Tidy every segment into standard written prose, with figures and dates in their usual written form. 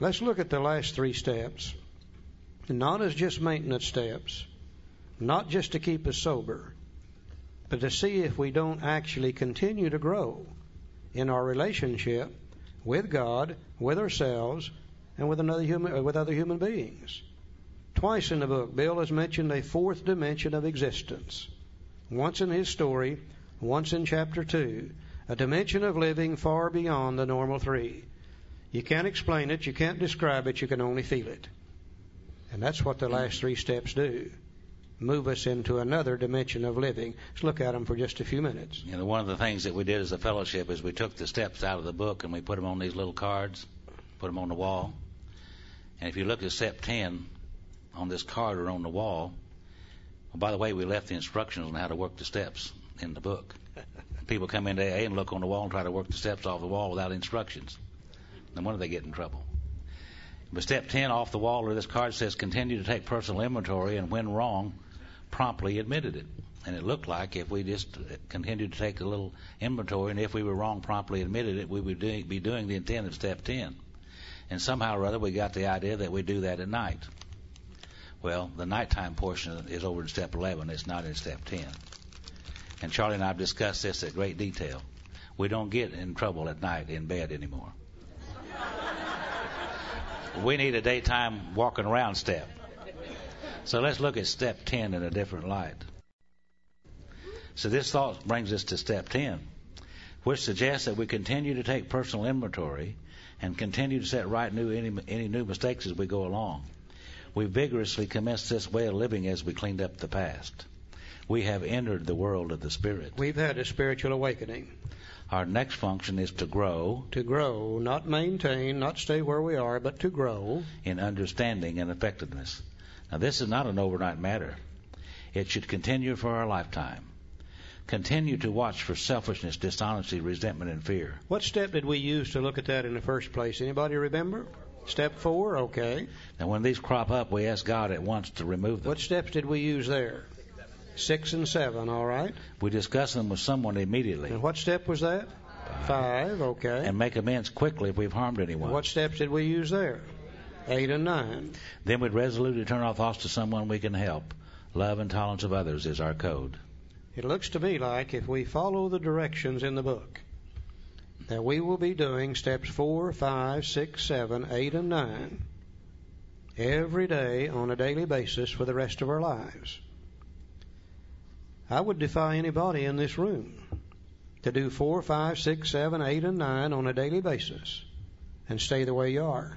Let's look at the last 3 steps, not as just maintenance steps, not just to keep us sober, but to see if we don't actually continue to grow in our relationship with God, with ourselves, and with other human beings. Twice in the book, Bill has mentioned a 4th dimension of existence. Once in his story, once in chapter 2, a dimension of living far beyond the normal 3. You can't explain it, you can't describe it, you can only feel it. And that's what the last 3 steps do. Move us into another dimension of living. Let's look at them for just a few minutes. You know, one of the things that we did as a fellowship is we took the steps out of the book and we put them on these little cards, put them on the wall. And if you look at step 10 on this card or on the wall, well, by the way, we left the instructions on how to work the steps in the book. People come into AA and look on the wall and try to work the steps off the wall without instructions. No wonder they get in trouble. But step 10 off the wall or this card says continue to take personal inventory, and when wrong, promptly admitted it. And it looked like if we just continued to take a little inventory, and if we were wrong, promptly admitted it, we would be doing the intent of step 10. And somehow or other we got the idea that we do that at night. Well, the nighttime portion is over in step 11. It's not in step 10. And Charlie and I have discussed this at great detail. We don't get in trouble at night in bed anymore. We need a daytime walking around step. So let's look at step 10 in a different light. So this thought brings us to step 10, which suggests that we continue to take personal inventory and continue to set right any new mistakes as we go along. We vigorously commenced this way of living as we cleaned up the past. We have entered the world of the Spirit. We've had a spiritual awakening. Our next function is to grow. To grow, not maintain, not stay where we are, but to grow. In understanding and effectiveness. Now, this is not an overnight matter. It should continue for our lifetime. Continue to watch for selfishness, dishonesty, resentment, and fear. What step did we use to look at that in the first place? Anybody remember? Step 4? Okay. Now, when these crop up, we ask God at once to remove them. What steps did we use there? 6 and 7, all right. We discuss them with someone immediately. And what step was that? 5, okay. And make amends quickly if we've harmed anyone. And what steps did we use there? 8 and 9. Then we'd resolutely turn our thoughts to someone we can help. Love and tolerance of others is our code. It looks to me like if we follow the directions in the book, that we will be doing steps 4, 5, 6, 7, 8, and 9 every day on a daily basis for the rest of our lives. I would defy anybody in this room to do 4, 5, 6, 7, 8, and 9 on a daily basis and stay the way you are.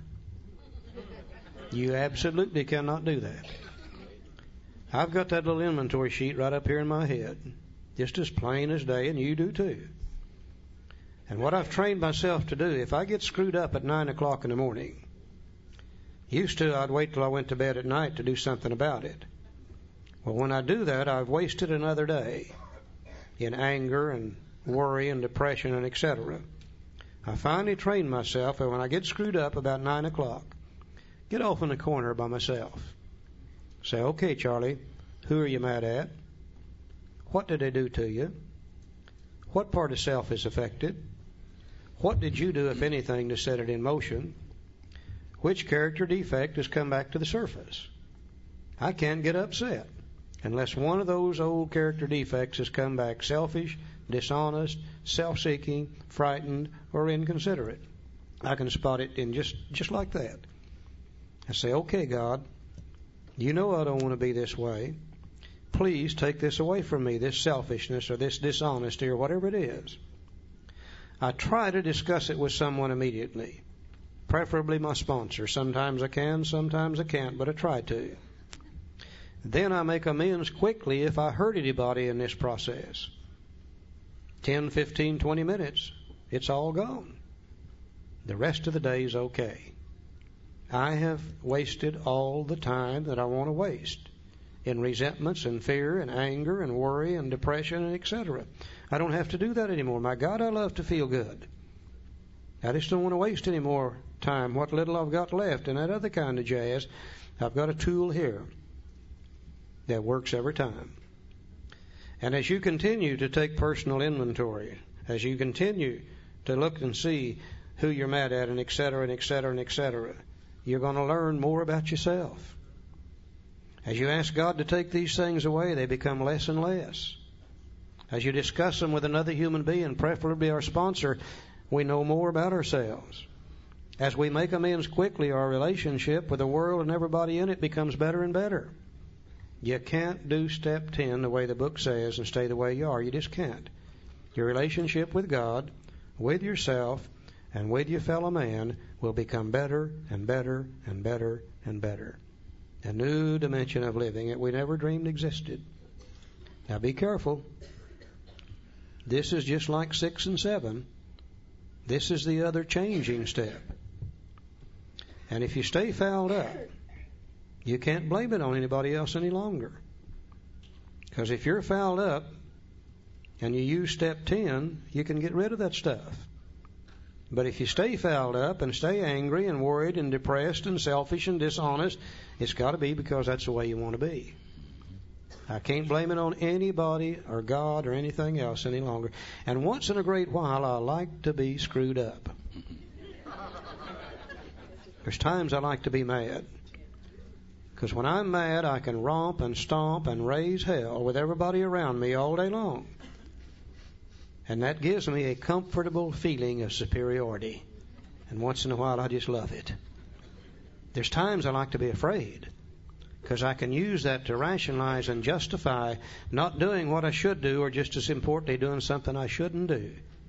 You absolutely cannot do that. I've got that little inventory sheet right up here in my head, just as plain as day, and you do too. And what I've trained myself to do, if I get screwed up at 9 o'clock in the morning, used to I'd wait till I went to bed at night to do something about it. Well, when I do that, I've wasted another day in anger and worry and depression and etc. I finally trained myself that when I get screwed up about 9 o'clock, get off in the corner by myself. Say, okay, Charlie, who are you mad at? What did they do to you? What part of self is affected? What did you do, if anything, to set it in motion? Which character defect has come back to the surface? I can't get upset unless one of those old character defects has come back selfish, dishonest, self-seeking, frightened, or inconsiderate. I can spot it in just like that. I say, okay, God, you know I don't want to be this way. Please take this away from me, this selfishness or this dishonesty or whatever it is. I try to discuss it with someone immediately, preferably my sponsor. Sometimes I can, sometimes I can't, but I try to. Then I make amends quickly if I hurt anybody in this process. 10, 15, 20 minutes, it's all gone. The rest of the day is okay. I have wasted all the time that I want to waste in resentments and fear and anger and worry and depression and etc. I don't have to do that anymore. My God, I love to feel good. I just don't want to waste any more time. What little I've got left and that other kind of jazz, I've got a tool here that works every time. And as you continue to take personal inventory, as you continue to look and see who you're mad at and etc. and etc. and etc., you're going to learn more about yourself. As you ask God to take these things away, they become less and less. As you discuss them with another human being, preferably our sponsor, we know more about ourselves. As we make amends quickly, our relationship with the world and everybody in it becomes better and better. You can't do step 10 the way the book says and stay the way you are. You just can't. Your relationship with God, with yourself, and with your fellow man will become better and better and better and better. A new dimension of living that we never dreamed existed. Now be careful. This is just like 6 and 7. This is the other changing step. And if you stay fouled up, you can't blame it on anybody else any longer. Because if you're fouled up and you use step 10, you can get rid of that stuff. But if you stay fouled up and stay angry and worried and depressed and selfish and dishonest, it's got to be because that's the way you want to be. I can't blame it on anybody or God or anything else any longer. And once in a great while, I like to be screwed up. There's times I like to be mad. Because when I'm mad, I can romp and stomp and raise hell with everybody around me all day long. And that gives me a comfortable feeling of superiority. And once in a while, I just love it. There's times I like to be afraid. Because I can use that to rationalize and justify not doing what I should do, or just as importantly, doing something I shouldn't do.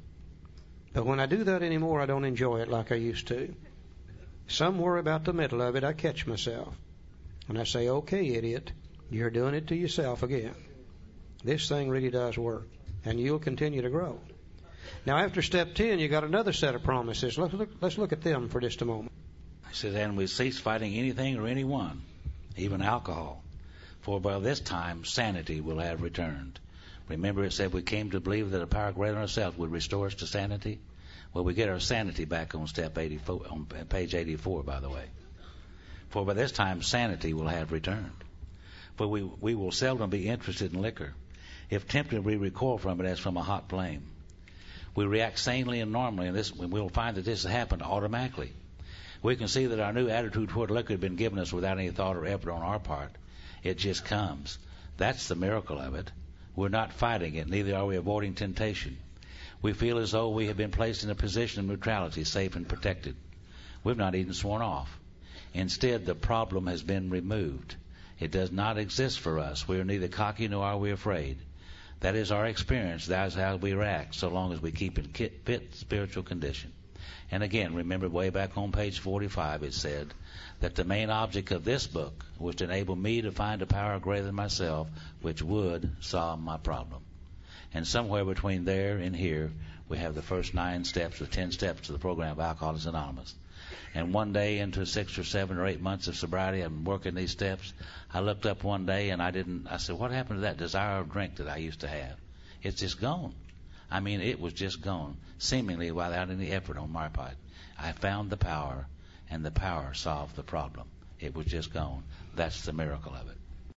But when I do that anymore, I don't enjoy it like I used to. Somewhere about the middle of it, I catch myself. And I say, okay, idiot, you're doing it to yourself again. This thing really does work. And you'll continue to grow. Now, after step 10, you got another set of promises. Let's look at them for just a moment. He says, and we cease fighting anything or anyone, even alcohol. For by this time, sanity will have returned. Remember it said we came to believe that a power greater than ourselves would restore us to sanity? Well, we get our sanity back on step 84, on page 84, by the way. For by this time, sanity will have returned. For we will seldom be interested in liquor. If tempted, we recoil from it as from a hot flame. We react sanely and normally, and we'll find that this has happened automatically. We can see that our new attitude toward liquor had been given us without any thought or effort on our part. It just comes. That's the miracle of it. We're not fighting it, neither are we avoiding temptation. We feel as though we have been placed in a position of neutrality, safe and protected. We've not even sworn off. Instead, the problem has been removed. It does not exist for us. We are neither cocky nor are we afraid. That is our experience. That is how we react, so long as we keep in fit spiritual condition. And again, remember way back on page 45, it said that the main object of this book was to enable me to find a power greater than myself, which would solve my problem. And somewhere between there and here, we have the first 9 steps or 10 steps to the program of Alcoholics Anonymous. And one day into 6 or 7 or 8 months of sobriety, I'm working these steps. I looked up one day and I said, what happened to that desire of drink that I used to have? It's just gone. I mean, it was just gone, seemingly without any effort on my part. I found the power, and the power solved the problem. It was just gone. That's the miracle of it.